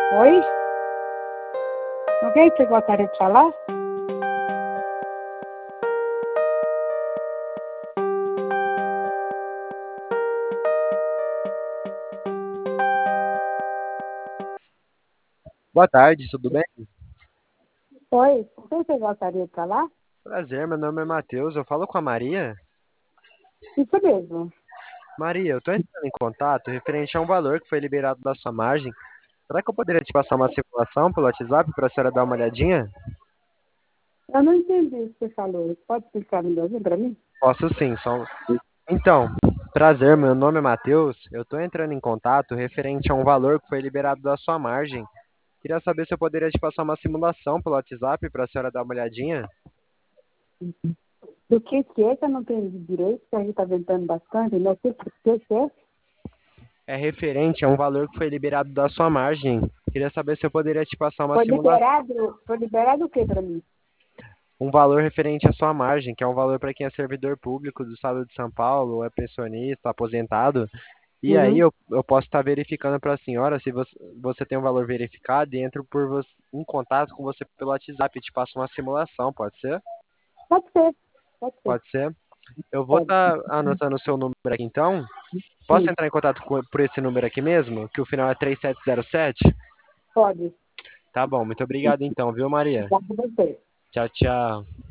Oi? Com quem você gostaria de falar? Boa tarde, tudo bem? Oi? Com quem você gostaria de falar? Prazer, meu nome é Matheus, eu falo com a Maria. Isso mesmo. Maria, eu estou entrando em contato referente a um valor que foi liberado da sua margem. Será que eu poderia te passar uma simulação pelo WhatsApp para a senhora dar uma olhadinha? Eu não entendi o que você falou. Pode explicar melhorzinho para mim? Posso sim, só. Então, prazer, meu nome é Matheus, eu estou entrando em contato referente a um valor que foi liberado da sua margem. Queria saber se eu poderia te passar uma simulação pelo WhatsApp para a senhora dar uma olhadinha. Do que é que eu não entendi direito, que a gente está ventando bastante, né? O que é? É referente a um valor que foi liberado da sua margem. Queria saber se eu poderia te passar uma Foi simulação. liberado, foi liberado o que para mim? Um valor referente à sua margem, que é um valor para quem é servidor público do estado de São Paulo, ou é pensionista, aposentado. E aí Uhum. eu posso estar verificando para a senhora se você tem um valor verificado e entro em contato com você pelo WhatsApp e te passo uma simulação, pode ser? Pode ser, pode ser. Pode ser? Eu vou Pode. estar anotando o seu número aqui então. Posso Sim, entrar em contato por esse número aqui mesmo, que o final é 3707? pode. Tá bom, muito obrigado então, viu, Maria? Já com você. Tchau, tchau.